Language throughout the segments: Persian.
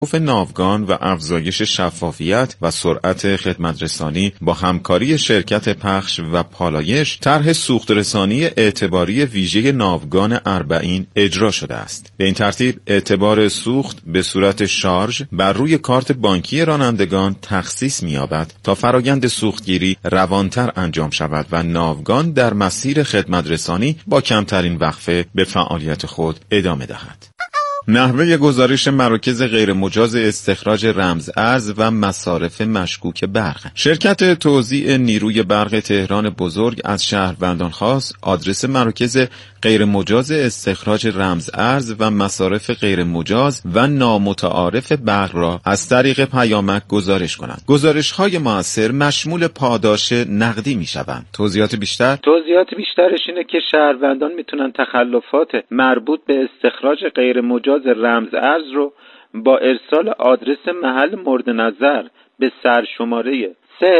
ناوگان و افزایش شفافیت و سرعت خدمترسانی با همکاری شرکت پخش و پالایش طرح سوخترسانی اعتباری ویژه ناوگان اربعین اجرا شده است. به این ترتیب اعتبار سوخت به صورت شارژ بر روی کارت بانکی رانندگان تخصیص می‌یابد تا فرایند سوختگیری روانتر انجام شود و ناوگان در مسیر خدمترسانی با کمترین وقفه به فعالیت خود ادامه دهد. نحوه گزارش مراکز غیرمجاز استخراج رمز ارز و مصارف مشکوک برق. شرکت توزیع نیروی برق تهران بزرگ از شهروندان خواست آدرس مراکز غیرمجاز استخراج رمز ارز و مصارف غیرمجاز و نامتعارف برق را از طریق پیامک گزارش کنند. گزارش‌های مؤثر مشمول پاداش نقدی می‌شوند. توضیحات بیشترش اینه که شهروندان میتونن تخلفات مربوط به استخراج غیرمجاز رمز ارز رو با ارسال آدرس محل مورد نظر به سرشماره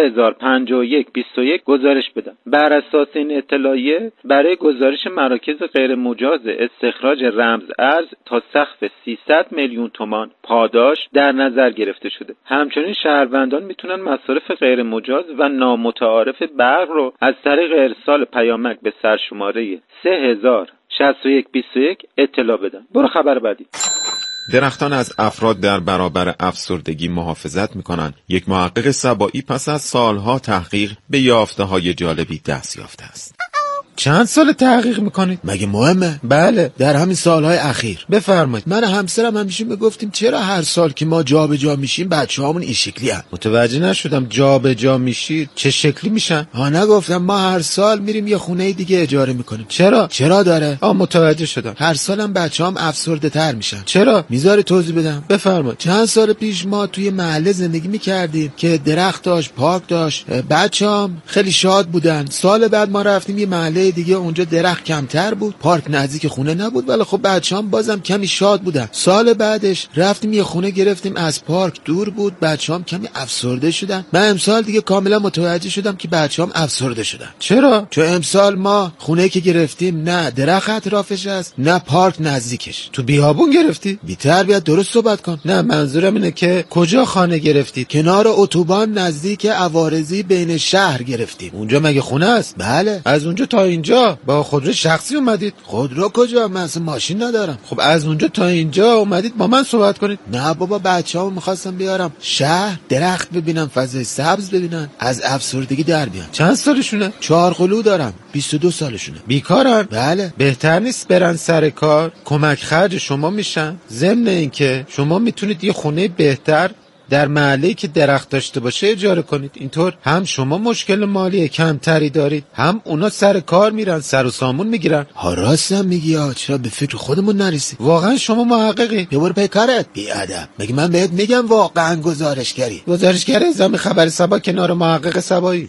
305121 گزارش بدن. بر اساس این اطلاعیه برای گزارش مراکز غیرمجاز استخراج رمز ارز تا سقف 300 میلیون تومان پاداش در نظر گرفته شده. همچنین شهروندان میتونن مصارف غیرمجاز و نامتعارف برق رو از طریق ارسال پیامک به سرشماره 306121 اطلاع بدن. برو خبر بعدی. درختان از افراد در برابر افسردگی محافظت می‌کنند. یک محقق سبائی پس از سالها تحقیق به یافته‌های جالبی دست یافته است. چند سال تحقیق میکنید؟ مگه مهمه؟ بله، در همین سالهای اخیر. بفرمایید. من همسرم همیشه میگفتیم چرا هر سال که ما جابجا میشیم بچه‌هامون این شکلی هستن. متوجه نشدم جابجا میشید چه شکلی میشن؟ نگفتم ما هر سال میریم یه خونه دیگه اجاره میکنیم. چرا داره؟ متوجه شدم. هر سالم بچه‌هام افسرده تر میشن. چرا؟ میذاری توضیح بدم؟ بفرمایید. چند سال پیش ما توی محله زندگی میکردیم که درخت داشت، پارک داشت. بچه‌هام خیلی شاد بودن. سال بعد ما رفتیم یه محله دیگه، اونجا درخت کمتر بود، پارک نزدیک خونه نبود، ولی خب بچه‌هام بازم کمی شاد بودن. سال بعدش رفتیم یه خونه گرفتیم از پارک دور بود، بچه‌هام کمی افسرده شدن. من امسال دیگه کاملا متوجه شدم که بچه‌هام افسرده شدن. چرا؟ چون امسال ما خونه که گرفتیم نه درخت اطرافش است نه پارک نزدیکش. تو بیابون گرفتی؟ بی تربیت، درست صحبت کن. نه منظورم اینه که کجا خانه گرفتید؟ کنار اتوبان نزدیک عوارضی بین شهر گرفتیم. اونجا مگه خونه است؟ بله. از اونجا تا اینجا با خودرو شخصی اومدید؟ خودرو کجا؟ من اصلا ماشین ندارم. خب از اونجا تا اینجا اومدید با من صحبت کنید؟ نه بابا، بچه‌هامو می‌خواستم بیارم شهر، درخت ببینم، فضای سبز ببینن، از افسردگی در بیان. چند سالشونه؟ 4 قلو دارم. 22 سالشونه. بیکارن؟ بله. بهتر نیست برن سر کار؟ کمک خرج شما میشن. ضمن اینکه شما میتونید یه خونه بهتر در محله‌ای که درخت داشته باشه اجاره کنید. اینطور هم شما مشکل مالی کمتری دارید، هم اونا سر کار میرن، سر و سامون میگیرن. راستم میگی، چرا به فکر خودمون نرسید؟ واقعا شما محققی؟ ببر پی کارت بی ادب. مگه من بهت میگم واقعا گزارشگر ازام خبر سبا کنار محقق سبایی.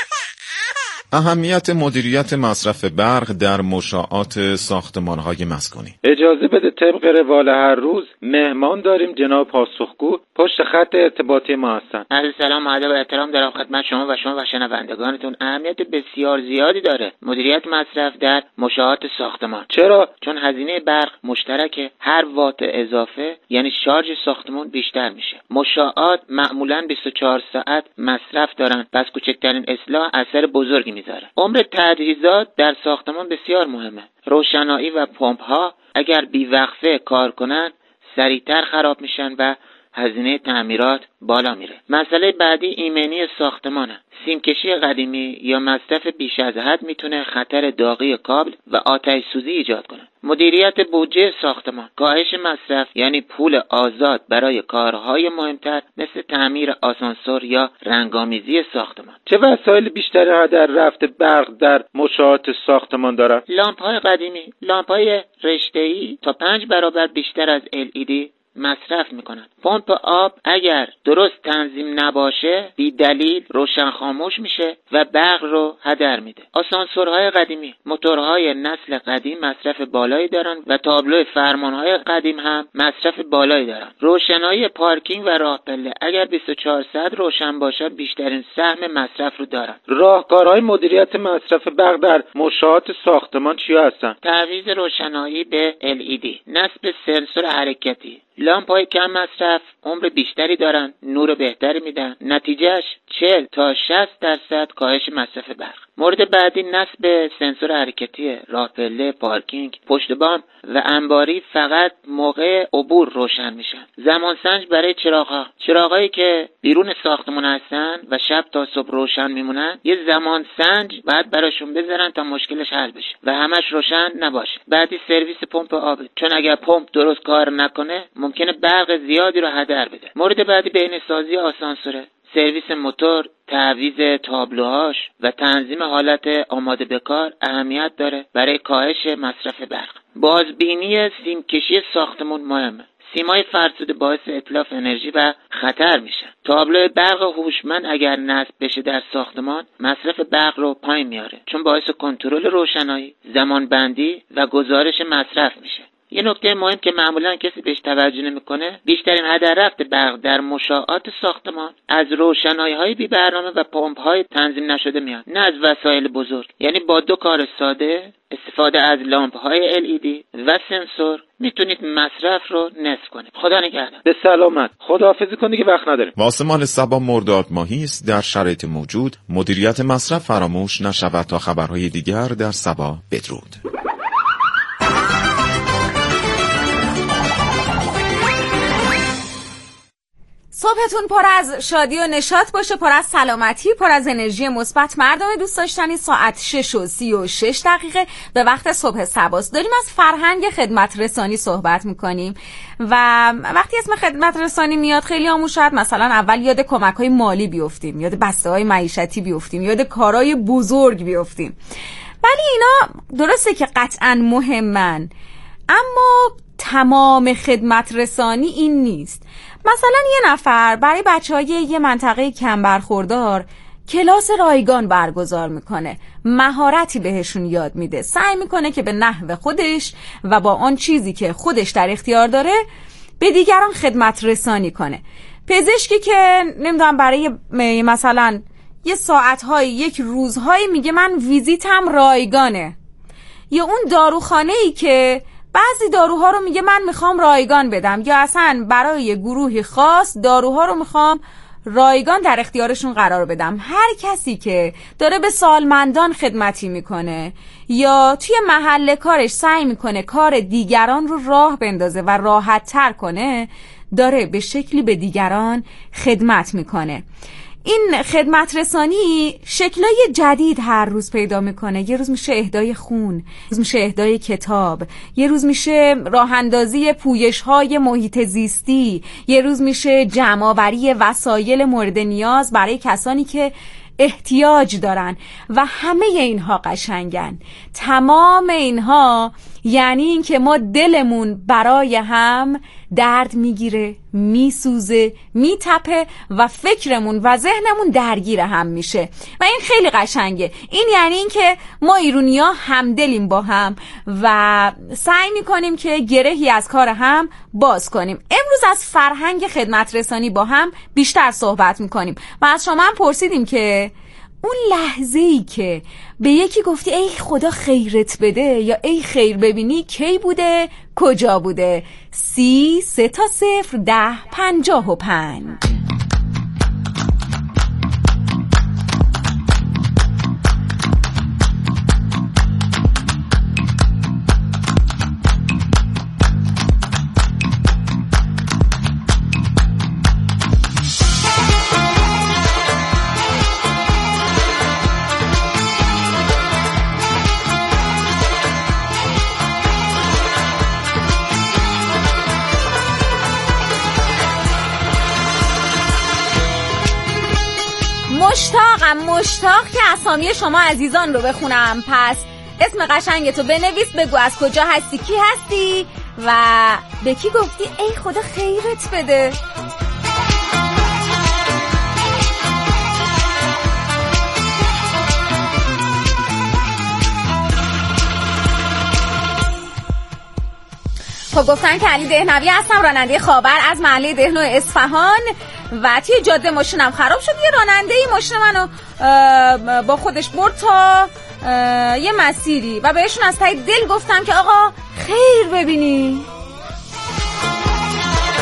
اهمیت مدیریت مصرف برق در مشاعات ساختمان‌های مسکونی. اجازه بده طبق روال هر روز مهمان داریم. جناب پاسخگو پشت خط ارتباطی ما هستن. عرض سلام و ادب و احترام دارم خدمت شما و شنوندگانتون. اهمیت بسیار زیادی داره مدیریت مصرف در مشاعات ساختمان. چرا؟ چون هزینه برق مشترکه. هر وات اضافه یعنی شارژ ساختمان بیشتر میشه. مشاعات معمولاً 24 ساعت مصرف دارن، پس کوچکترین اصلاح اثر بزرگی میذاره. عمر تجهیزات در ساختمان بسیار مهمه. روشنایی و پمپ ها اگر بیوقفه کار کنن سریعتر خراب میشن و هزینه تعمیرات بالا میره. مسئله بعدی ایمنی ساختمانه. سیمکشی قدیمی یا مصرف بیش از حد میتونه خطر داغی کابل و آتش سوزی ایجاد کنه. مدیریت بودجه ساختمان. کاهش مصرف یعنی پول آزاد برای کارهای مهمتر مثل تعمیر آسانسور یا رنگامیزی ساختمان. چه وسایل بیشتری هدر رفته برق در مشاعات ساختمان دارن؟ لامپ‌های قدیمی، لامپ‌های رشته‌ای تا 5 برابر بیشتر از LED مصرف میکنن. پمپ آب اگر درست تنظیم نباشه بی دلیل روشن خاموش میشه و برق رو هدر میده. آسانسورهای قدیمی، موتورهای نسل قدیم مصرف بالایی دارن و تابلو فرمانهای قدیم هم مصرف بالایی دارن. روشنایی پارکینگ و راه پله اگر 24 ساعت روشن باشه بیشترین سهم مصرف رو دارن. راهکارهای مدیریت مصرف برق در مشاعات ساختمان چیا هستن؟ تعویض روشنایی به LED، نصب سنسور حرکتی، لامپ‌های کم مصرف عمر بیشتری دارن، نور بهتری میدن، نتیجهش 40 تا 60% کاهش مصرف برق. مورد بعدی نصب سنسور حرکتی راه پله، پارکینگ، پشت بام و انباری فقط موقع عبور روشن میشن. زمان سنج برای چراغایی که بیرون ساختمون هستن و شب تا صبح روشن میمونن، یه زمان سنج باید براشون بذارن تا مشکلش حل بشه و همش روشن نباشه. بعدی سرویس پمپ آب، چون اگر پمپ درست کار نکنه ممکنه برق زیادی رو هدر بده. مورد بعدی بهینه‌سازی آسانسوره، سرویس موتور، تعویض تابلوهاش و تنظیم حالت آماده به کار اهمیت داره برای کاهش مصرف برق. بازبینی سیمکشی ساختمون مهمه. سیمای فرسوده باعث اتلاف انرژی و خطر میشن. تابلو برق هوشمند اگر نصب بشه در ساختمان مصرف برق رو پایین میاره، چون باعث کنترل روشنایی، زمان بندی و گزارش مصرف میشه. یه نکته مهم که معمولا کسی بهش توجه نمیکنه، بیشترین هدر رفت برق در مشاعات ساختمان از روشنایی‌های بی برنامه و پمپ‌های تنظیم نشده میاد، نه از وسایل بزرگ. یعنی با 2 کار ساده، استفاده از لامپ‌های LED و سنسور، میتونید مصرف رو نصف کنید. خدا نگهدار. به سلامت. خداحافظی کنید که وقت نداریم. واسه مال صبا مرداد ماهی است. در شرایط موجود مدیریت مصرف فراموش نشود. تا خبرهای دیگر در صبا، بدرود. صبحتون پر از شادی و نشاط باشه، پر از سلامتی، پر از انرژی مثبت. مردم دوست داشتنی، ساعت 6:36 به وقت صبح سباست. داریم از فرهنگ خدمت رسانی صحبت میکنیم و وقتی اسم خدمت رسانی میاد خیلی همون شاید مثلا اول یاد کمک‌های مالی بیفتیم، یاد بسته‌های معیشتی بیفتیم، یاد کارهای بزرگ بیفتیم. ولی اینا درسته که قطعاً مهمن، اما تمام خدمت رسانی این نیست. مثلا یه نفر برای بچه‌های یه منطقه کم برخوردار کلاس رایگان برگزار میکنه، مهارتی بهشون یاد میده، سعی میکنه که به نحو خودش و با آن چیزی که خودش در اختیار داره به دیگران خدمت رسانی کنه. پزشکی که نمیدونم برای مثلا یه ساعت‌های، یک روزهایی میگه من ویزیتم رایگانه، یا اون داروخانه‌ای که بعضی داروها رو میگه من میخوام رایگان بدم، یا اصلا برای گروهی خاص داروها رو میخوام رایگان در اختیارشون قرار بدم. هر کسی که داره به سالمندان خدمتی میکنه یا توی محل کارش سعی میکنه کار دیگران رو راه بندازه و راحت تر کنه، داره به شکلی به دیگران خدمت میکنه. این خدمت رسانی شکلای جدید هر روز پیدا میکنه. یه روز میشه اهدای خون، یه روز میشه اهدای کتاب، یه روز میشه راه اندازی پویش‌های محیط زیستی، یه روز میشه جمع‌آوری وسایل مورد نیاز برای کسانی که احتیاج دارن و همه اینها قشنگن. تمام اینها یعنی این که ما دلمون برای هم درد میگیره، میسوزه، میتپه و فکرمون و ذهنمون درگیر هم میشه و این خیلی قشنگه. این یعنی این که ما ایرونیا همدلیم با هم و سعی میکنیم که گرهی از کار هم باز کنیم. امروز از فرهنگ خدمت رسانی با هم بیشتر صحبت میکنیم و از شما هم پرسیدیم که اون لحظه‌ای که به یکی گفتی ای خدا خیرت بده یا ای خیر ببینی کی بوده، کجا بوده؟ 3 تا 0 10 55. مشتاق که اسامی شما عزیزان رو بخونم. پس اسم قشنگتو بنویس، بگو از کجا هستی، کی هستی و به کی گفتی ای خدا خیرت بده. خب گفتن که علی دهنوی هستم، راننده خاور از محله دهنو اصفهان و توی جاده ماشینم خراب شد. یه راننده ای ماشین منو با خودش برد تا یه مسیری و بهشون از ته دل گفتم که آقا خیر ببینی.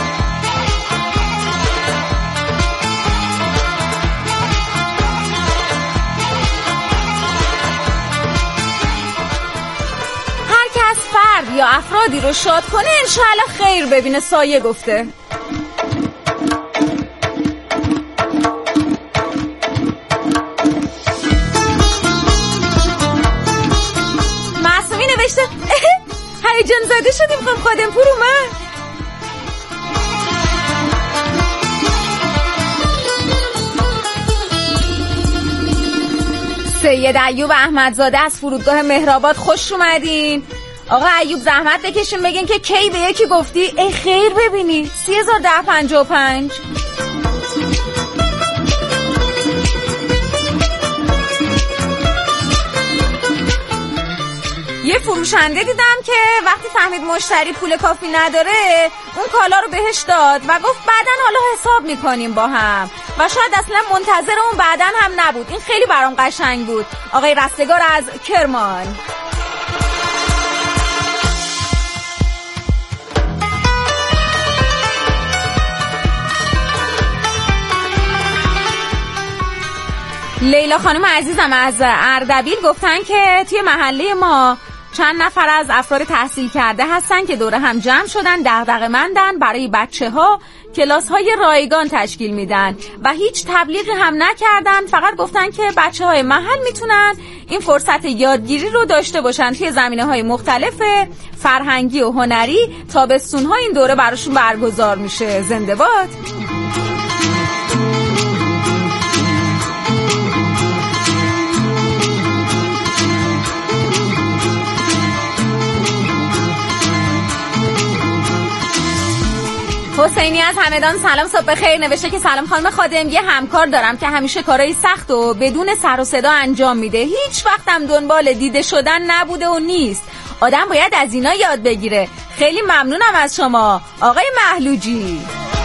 افرادی رو شاد کنه انشاءالله خیر ببینه. سایه گفته. معصومی نوشته هیجان زده شدیم خودم پور اومد. سید ایوب احمدزاده از فرودگاه مهرآباد خوش اومدین. آقا ایوب زحمت بکشین بگین که کی به یکی گفتی ای خیر ببینی. 301055. یه فروشنده دیدم که وقتی فهمید مشتری پول کافی نداره اون کالا رو بهش داد و گفت بعدن حالا حساب میکنیم با هم و شاید اصلا منتظر اون بعدن هم نبود. این خیلی برام قشنگ بود. آقای رستگار از کرمان. لیلا خانم عزیزم از اردبیل گفتن که توی محله ما چند نفر از افراد تحصیل کرده هستن که دوره هم جمع شدن، دغدغه‌مندن، برای بچه‌ها کلاس‌های رایگان تشکیل میدن و هیچ تبلیغی هم نکردن، فقط گفتن که بچه‌های محل میتونن این فرصت یادگیری رو داشته باشن توی زمینه‌های مختلف فرهنگی و هنری. تابستون‌ها این دوره براشون برگزار میشه. زنده باد. حسینی از همدان سلام صبح بخیر نوشته که سلام خانم خادم، یه همکار دارم که همیشه کارهای سخت و بدون سر و صدا انجام میده. هیچ وقتم دنبال دیده شدن نبوده و نیست. آدم باید از اینا یاد بگیره. خیلی ممنونم از شما آقای محلوجی.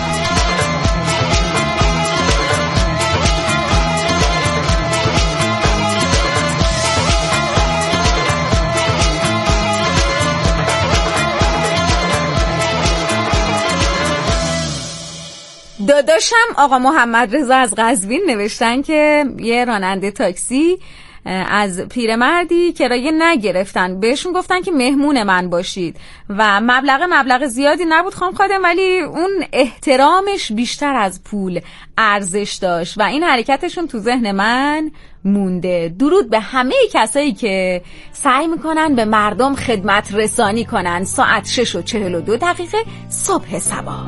داداشم آقا محمد رضا از قزوین نوشتن که یه راننده تاکسی از پیرمردی کرایه نگرفتن، بهشون گفتن که مهمون من باشید و مبلغ زیادی نبود خانم خادم، ولی اون احترامش بیشتر از پول ارزش داشت و این حرکتشون تو ذهن من مونده. درود به همه کسایی که سعی میکنن به مردم خدمت رسانی کنن. ساعت 6:42 صبح صبا.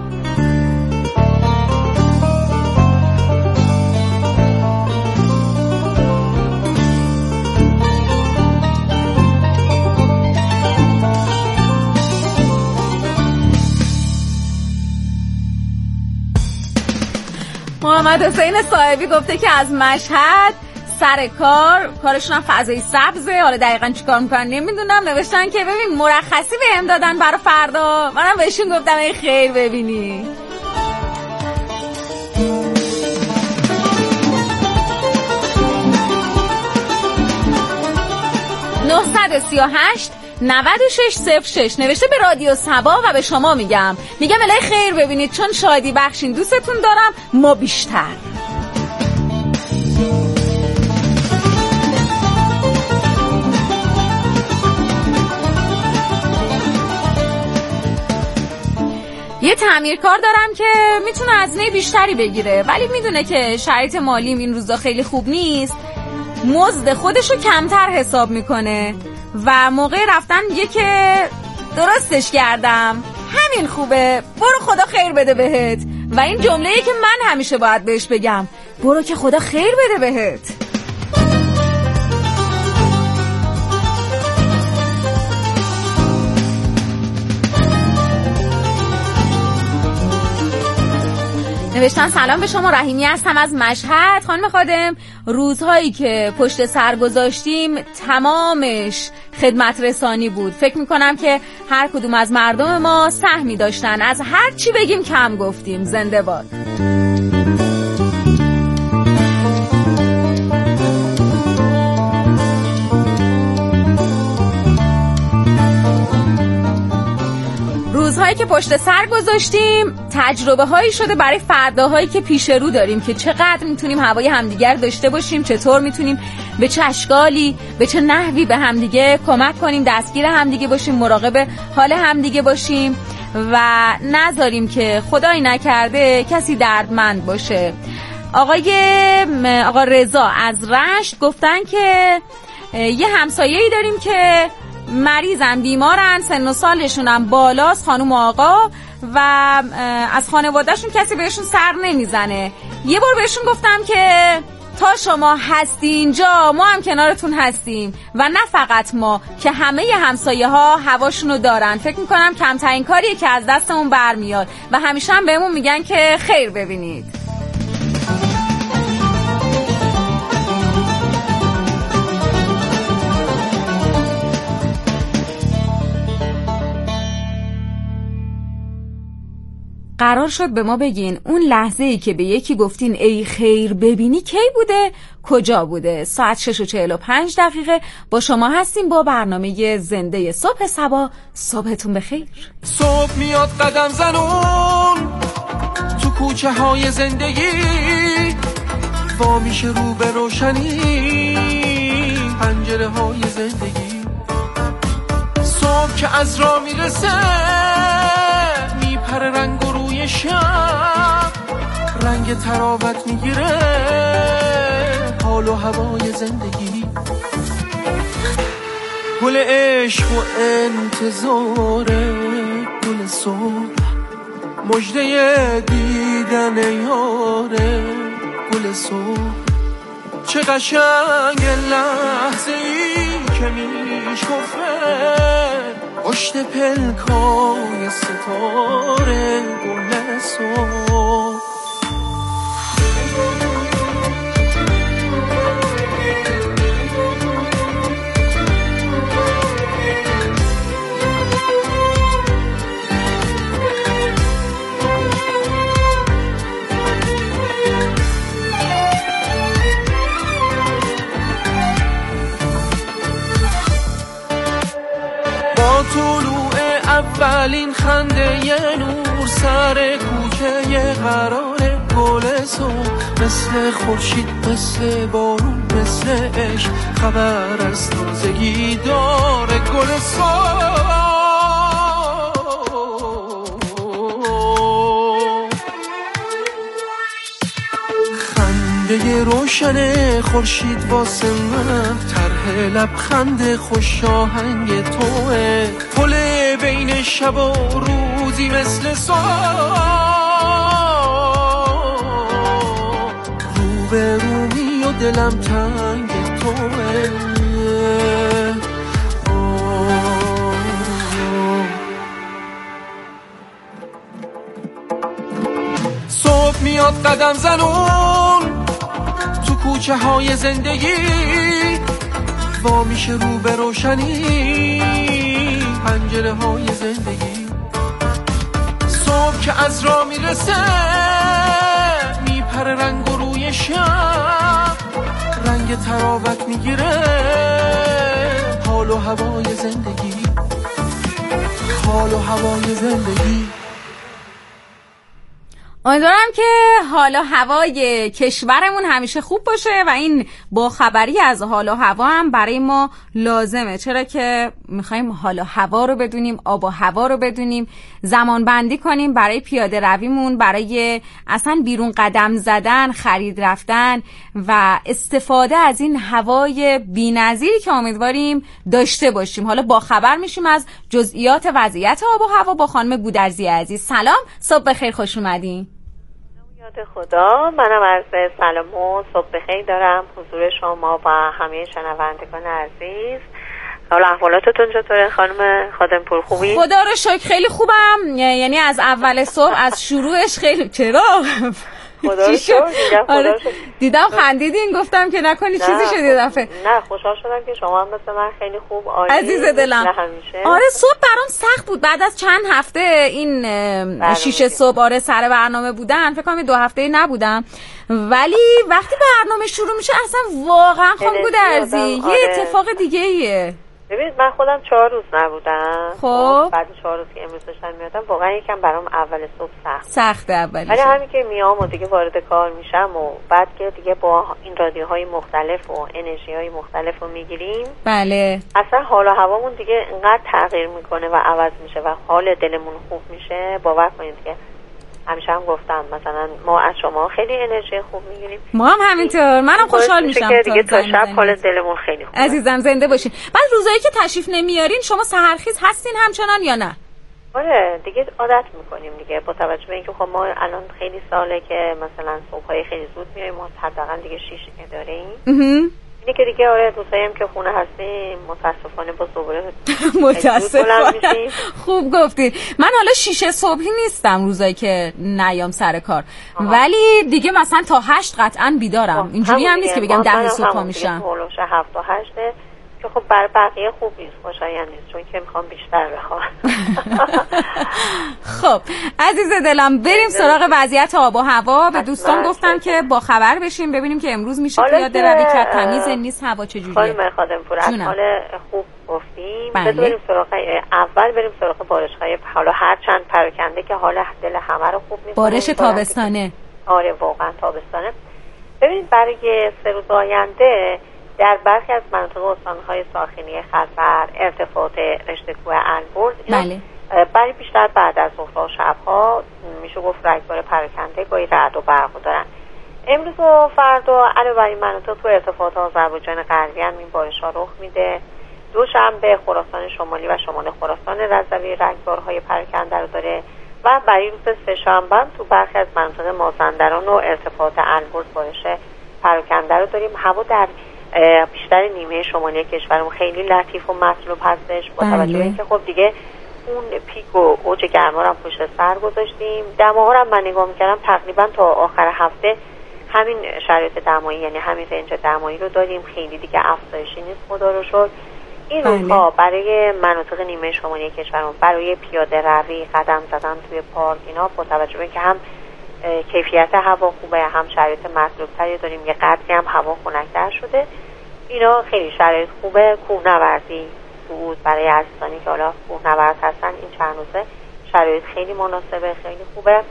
محمد حسین صاحبی گفته که از مشهد سر کارشون هم فضای سبزه، حالا دقیقاً چیکار میکنن نمیدونم. نوشتن که ببین مرخصی بهم دادن برای فردا، منم بهشون گفتم ای خیر ببینی. 938 9606 نوشته به رادیو صبا و به شما میگم الهی خیر ببینید، چون شادی بخشین، دوستتون دارم، ما بیشتر. یه تعمیرکار دارم که میتونه هزینه بیشتری بگیره ولی میدونه که شرایط مالیم این روزا خیلی خوب نیست، مزد خودشو کمتر حساب میکنه و موقع رفتن میگه که درستش کردم، همین خوبه، برو خدا خیر بده بهت. و این جمله‌ای که من همیشه باید بهش بگم، برو که خدا خیر بده بهت. نوشتن سلام به شما، رحیمی هستم از مشهد. خانم خادم، روزهایی که پشت سر گذاشتیم تمامش خدمت رسانی بود. فکر میکنم که هر کدوم از مردم ما سهمی داشتن، از هر چی بگیم کم گفتیم. زنده باد. روزهای برنامه‌ای که پشت سر گذاشتیم تجربه هایی شده برای فرداهایی که پیش رو داریم که چقدر میتونیم هوای همدیگر داشته باشیم، چطور میتونیم به چه اشکالی به چه نحوی به همدیگه کمک کنیم، دستگیر همدیگه باشیم، مراقب حال همدیگه باشیم و نذاریم که خدایی نکرده کسی دردمند باشه. آقا رضا از رشت گفتن که یه همسایه‌ای داریم که مریضن، بیمارن، سن و سالشون هم بالاست، خانم و آقا، و از خانوادهشون کسی بهشون سر نمیزنه. یه بار بهشون گفتم که تا شما هستی اینجا ما هم کنارتون هستیم و نه فقط ما، که همه همسایه ها هواشونو دارن. فکر میکنم کمترین کاریه که از دستمون برمیاد و همیشه هم بهمون میگن که خیر ببینید. قرار شد به ما بگین اون لحظه‌ای که به یکی گفتین ای خیر ببینی کی بوده، کجا بوده. ساعت 6:45 با شما هستیم با برنامه زنده صبح صبا. صبحتون بخیر. صبح میاد قدم زنون تو کوچه های زندگی، وا میشه رو به روشنی پنجره های زندگی. صبح که از راه میرسه میپره رنگ و روی شب، رنگ تراوت میگیره حال و هوای زندگی. گل عشق و انتظار گل صبح، مژده دیدن یاره گل صبح. چه قشنگ لحظه ای که میشکفه پشت پلکای ستاره گل صبح. اولین خنده یه نور سر کوچه یه قراره گل صبح، مثل خورشید مثل بارون مثل عشق خبر از تازگی داره گل صبح. خنده روشن خورشید واسه من طرح لبخند خوش آهنگ توه، پل بین شب و روزی مثل صبح، رو به رومی و دلم تنگ توه. صبح میاد قدم زنون تو کوچه های زندگی، وا میشه رو به روشنی پنجره های زندگی. صبح که از راه میرسه میپره رنگ و روی شب، رنگ تراوت میگیره حال و هوای زندگی، حال و هوای زندگی. امیدوارم که حال و هوای کشورمون همیشه خوب باشه و این باخبری از حال و هوا هم برای ما لازمه، چرا که میخوایم حال و هوا رو بدونیم، آب و هوا رو بدونیم، زمان بندی کنیم برای پیاده رویمون، برای اصلا بیرون قدم زدن، خرید رفتن و استفاده از این هوای بی‌نظیری که امیدواریم داشته باشیم. حالا باخبر میشیم از جزئیات وضعیت آب و هوا با خانم گودرزی عزیز. سلام، صبح بخیر، خوش اومدین. یاد خدا، منم عرض سلام و صبح بخیر دارم حضور شما و همه شنوندگان عزیز. حالا احوالاتتون چطوره خانم خادم پور، خوبی؟ خدا رو شکر خیلی خوبم، یعنی از اول صبح از شروعش خیلی. چرا؟ خدا رو شکر. آره دیدم خندیدین، گفتم که نکنی چیزی شد یه دفعه. نه خوشحال شدم که شما هم مثل من خیلی خوب عالی عزیز دلم. آره صبح برام سخت بود بعد از چند هفته این 6 صبح آره سر برنامه بودن، فکر کنم 2 هفته نبودم، ولی وقتی برنامه شروع میشه اصلا واقعا خانم گودرزی یه اتفاق دیگه ایه. ببینید من خودم 4 روز نبودم. خب بعد 4 روز که امروز داشتم میادم واقعا یکم برام اول صبح سخته اولیش. ولی همین که میام و دیگه وارد کار میشم و بعد که دیگه با این رادیوهای مختلف و انرژی‌های مختلف رو میگیریم، بله اصلا حال و هوامون دیگه انقدر تغییر میکنه و عوض میشه و حال دلمون خوب میشه. باور کنید که همیشه هم گفتم مثلا ما از شما خیلی انرژی خوب میگیریم، ما هم همینطور. منم خوشحال میشم که دیگه تا شب حال دلمون خیلی خوبه. عزیزم زنده باشین. بعد روزایی که تشریف نمیارین شما سحرخیز هستین همچنان یا نه؟ آره دیگه عادت میکنیم دیگه، با توجه به اینکه خب ما الان خیلی ساله که مثلا صبحای خیلی زود میایم، ما حداقل دیگه 6 اداره ایم. اینه که دیگه آره دوستایی هم که خونه هستیم متاسفانه با صبح متاسفانه خوب گفتی. من حالا 6 صبحی نیستم روزایی که نیام سر کار، ولی دیگه مثلا تا 8 قطعا بیدارم. اینجوری هم نیست که بگم 10 صبح میشم. 7 تا 8 که خب برای بقیه خوب نیست، خوشایند نیست، چون که میخوام بیشتر بخوام. خب عزیز دلم بریم سراغ وضعیت آب و هوا. به دوستان گفتم که با خبر بشیم ببینیم که امروز میشه پیاده روی کرد، تمیز نیست، هوا چجوریه. خانم خادم پور از حال خوب گفتیم. بریم سراغ اول بریم سراغ بارش‌های حالا هر چند پراکنده که حال دل همه رو خوب می‌کنه. بارش تابستانه. آره واقعا تابستانه. ببینید برای 3 روز آینده در برخی از مناطق استان‌های ساحلی خزر ارتفاعات رشته کوه البرز برای بیشتر بعد از ظهرها و شب‌ها میشه گفت رگبار پراکنده گاهی رعد و برق دارن. امروز و فردا علاوه بر این مناطق تو ارتفاعات آذربایجان غربی هم این بارش‌ها رخ میده. دوشنبه خراسان شمالی و شمال خراسان رضوی رگبارهای پراکنده رو داره و برای روز سه‌شنبه تو برخی از مناطق مازندران و ارتفاعات البرز بارش پراکنده رو داریم. هوا در بیشتر نیمه شمالی کشورمون خیلی لطیف و مطلوب هستش، با توجه به اینکه خب دیگه اون پیک و اوج گرما رو پشت سر گذاشتیم. دماها رو من نگاه می‌کردم تقریبا تا آخر هفته همین شرایط دمایی، یعنی همین رنج دمایی رو داریم، خیلی دیگه افزایشی نیست خدا رو شکر. این روزها برای مناطق نیمه شمالی کشورمون برای پیاده روی، قدم زدن توی پارک اینا، با توجه به اینکه هم کیفیت هوا خوبه هم شرایط مطلوب‌تری داریم، یه قدری هم هوا خنک‌تر شده، اینا خیلی شرایط خوبه. کوهنوردی صعود برای عزیزانی که حالا کوهنورد هستن این چند روزه شرایط خیلی مناسبه، خیلی خوبه.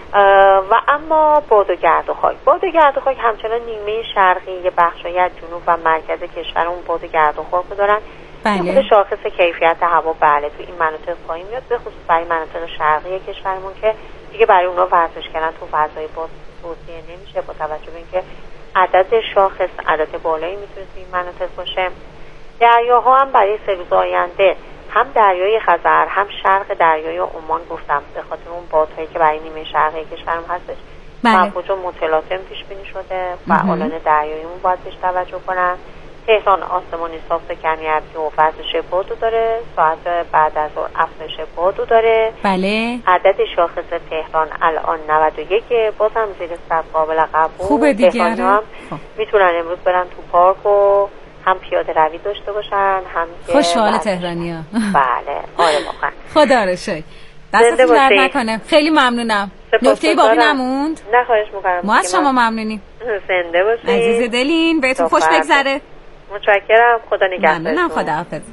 و اما باد و گرد و خاک همچنان نیمه شرقی، یه بخشایی از جنوب و مرکز کشورمون باد و گرد و خاک دارن. خود شاخص کیفیت هوا بله تو این مناطق پایین میاد، به خصوص برای مناطق شرقی کشورمون که دیگه برای اونا ورزش کردن تو فضای باز توصیه نمیشه، با توجه به اینکه عدد شاخص عدد بالایی میتونه تو این مناطق باشه. دریاها هم برای 3 روز آینده هم دریای خزر هم شرق دریای عمان گفتم به خاطر اون بادهایی که برای نیمه شرقی کشورمون هستش موج متلاطم پیش بینی شده، فعالان دریاییمون باید بهش توجه کنن. تهران آسمانی صاف کمی ابری و وزش بادو داره، ساعت بعد از ظهر افزایش بادو داره. بله. عدد شاخص تهران الان 91، بازم زیر صد قابل قبول. خوبه دیگه. هم میتونن امروز برن تو پارک و هم پیاده روی داشته باشن هم خوشحال تهرانیا. بله آره واقعا. خدا رو شکر. دستتون درد نکنه. خیلی ممنونم. نکته باقی نموند؟ نه خواهش می‌کنم. ما از شما ممنونیم. زنده باشید. عزیز دلین بهتون خوش بگذره. متشکرم. خدا نگهدارتون. ممنونم. خداحافظ.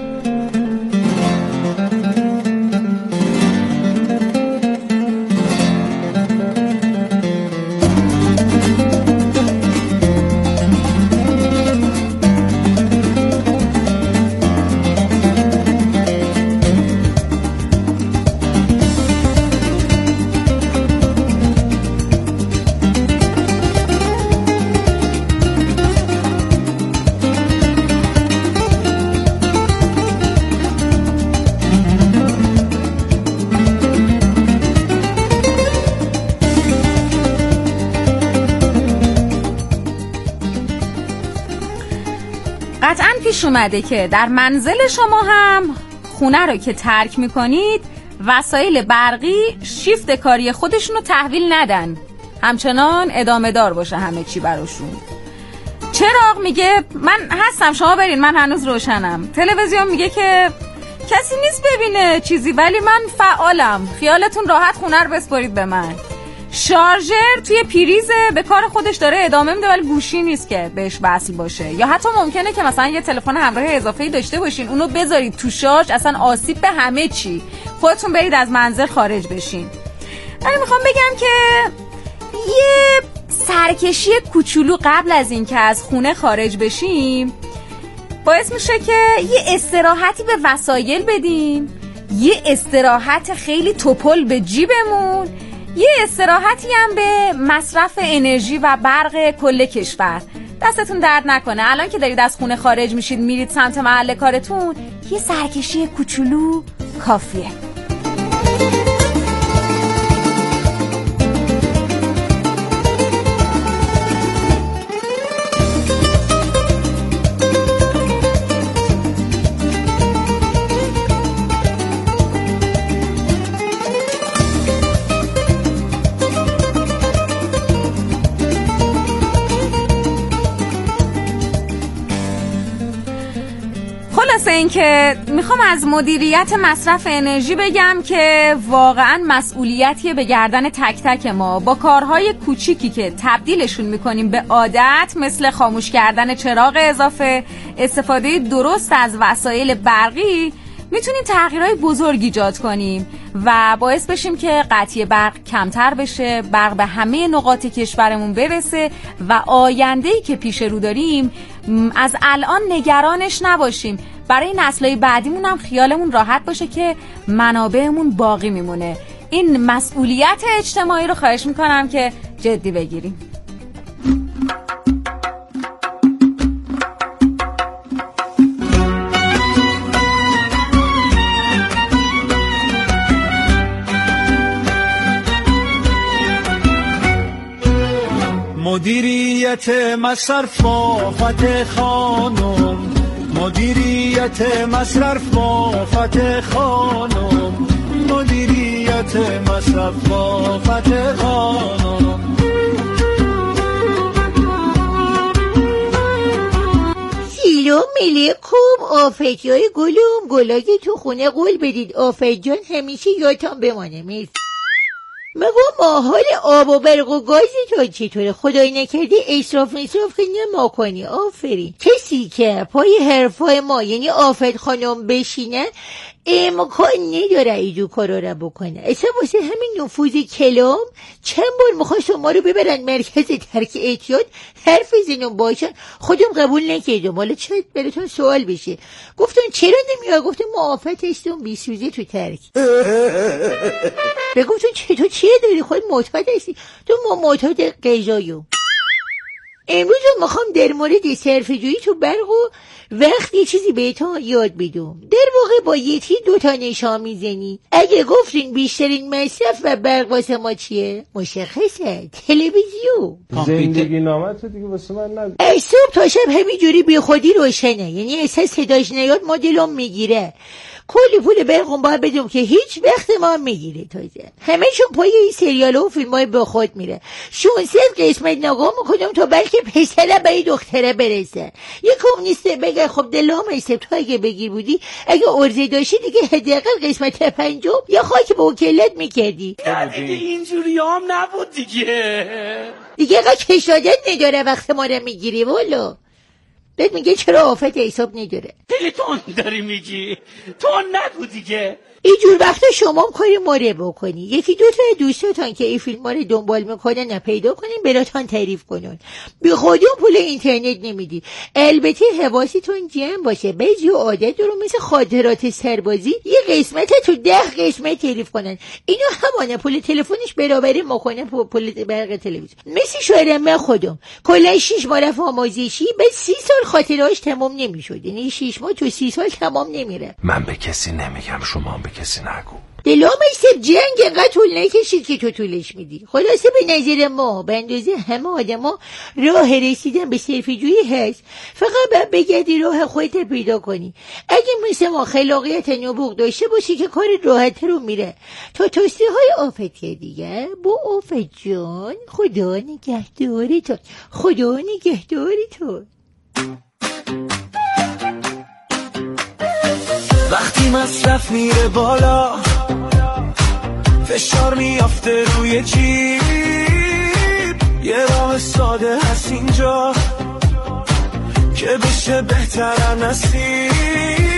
قطعاً پیش اومده که در منزل شما هم خونه رو که ترک میکنید وسایل برقی شیفت کاری خودشونو تحویل ندن، همچنان ادامه دار باشه همه چی براشون. چراغ میگه من هستم شما برین من هنوز روشنم. تلویزیون میگه که کسی نیست ببینه چیزی ولی من فعالم، خیالتون راحت خونه رو بسپارید به من. شارژر توی پریزه به کار خودش داره ادامه میده، ولی گوشی نیست که بهش وصل باشه. یا حتی ممکنه که مثلا یه تلفن همراه اضافه‌ای داشته باشین، اونو بذارید تو شارژ، اصلا آسیب به همه چی، خودتون برید از منزل خارج بشین. ولی میخوام بگم که یه سرکشی کوچولو قبل از این که از خونه خارج بشیم باعث میشه که یه استراحتی به وسایل بدیم، یه استراحت خیلی توپل به جیبمون، یه استراحتی هم به مصرف انرژی و برق کل کشور. دستتون درد نکنه الان که دارید از خونه خارج میشید میرید سمت محل کارتون، یه سرکشی کوچولو کافیه. این که میخوام از مدیریت مصرف انرژی بگم که واقعا مسئولیتیه به گردن تک تک ما. با کارهای کوچیکی که تبدیلشون میکنیم به عادت، مثل خاموش کردن چراغ اضافه، استفاده درست از وسایل برقی، میتونیم تغییرهای بزرگ ایجاد کنیم و باعث بشیم که قطعی برق کمتر بشه، برق به همه نقاط کشورمون برسه و آینده‌ای که پیش رو داریم از الان نگرانش نباشیم. برای نسل‌های بعدیمون هم خیالمون راحت باشه که منابعمون باقی میمونه. این مسئولیت اجتماعی رو خواهش میکنم که جدی بگیریم. مدیریت مصرف آفت خانم، مدیریت مصرف آفت خانم، مدیریت مصرف آفت خانم. سلام علیکم آفتیای گلوم، گلاگی تو خونه قول بدید آفت جان همیشه یادتان بمانه. مرسی. مگه ماحول آب و برق و گازی تو چطوره؟ خدای نکرده اسراف که نما کنی. آفرین. کسی که پای حرفای ما یعنی آفت خانم بشینه امکان نداره ایجو کارا رو بکنه. اصلا واسه همین نفوذ کلام چند بار میخواد شما رو ببرن مرکز ترک اعتیاد حرف زنون باشن، خودم قبول نکردم. حالا چه براتون سوال بشه، گفتن چرا نمیاد؟ گفتم ما آفت هستم بیسوزه تو ترک. بگفتون چطور چیه داری؟ خود معتاد هستی تو؟ ما معتاد غذاییم. امروز میخوام در مورد صرفه‌جویی تو برق و وقت یه چیزی بهتون یاد بدم. در واقع با یکی 2 تا نشان میزنی. اگه گفتین بیشترین مصرف و برق واسه ما چیه؟ مشخصه، تلویزیون. زندگی نامت دیگه واسه من نگو. از صبح تا شب همینجوری بی خودی روشنه، یعنی احساس صداش نیاد ما دلم میگیره. کلی پول برقم باید بدم که هیچ وقت ما میگیره. تازه همه‌شون پای این سریال و فیلم های با خود میره. 600 قسمت نگاه میکنم تا بلکه پسره به این دختره برسه. یه کمونیسته بگه خب دلام ایسته تو اگه بگیر بودی، اگه ارزه داشتی دیگه حداقل قسمت 5 یا خاک به وکلت میکردی. اینجوری هم نبود دیگه اگه کشادت نداره وقت ما رو میگیری. والا بهت میگه چرا آفت حساب نداره. خیلی تون داری میگی، تون نگو دیگه. اینجور وقتا شما هم کاری ما رو بکنی، 1-2 تا دوستاتان که این فیلم ها رو دنبال میکنن پیدا کنین براتان تعریف کنن. بی خودی پول اینترنت نمیدی. البته حواستون جمع باشه، بعضی عادت رو مثل خاطرات سربازی یه قسمت تو 10 قسمت تعریف کنن. اینو همانه پول تلفنش برابری میکنه پول برق تلویزیون. مثل شوهر من خودم کلا 6 ماه رفت آموزشی، به 30 سال خاطرهاش تمام نمیشد. یعنی 6 ماه تو 30 سال تمام نمیره. من به کسی نمیگم، شما هم به کسی نگو. دلام ایسته جنگ اینقدر طول نکشید که تو طولش میدی. خلاصه به نظر ما به اندازه همه آدما راه رسیدن به صرفه‌جویی هست، فقط باید بگردی راه خودت پیدا کنی. اگه مثل ما خلاقیت نبوغ داشته باشی که کار راحت رو میره. تا توصیه های آفت دیگه با آفت جان، خدا نگهدارتون، خدا نگهدارتون. وقتی مصرف میره بالا، فشار میافته روی چیز راه ساده هست اینجا که بشه بهترم نصیب.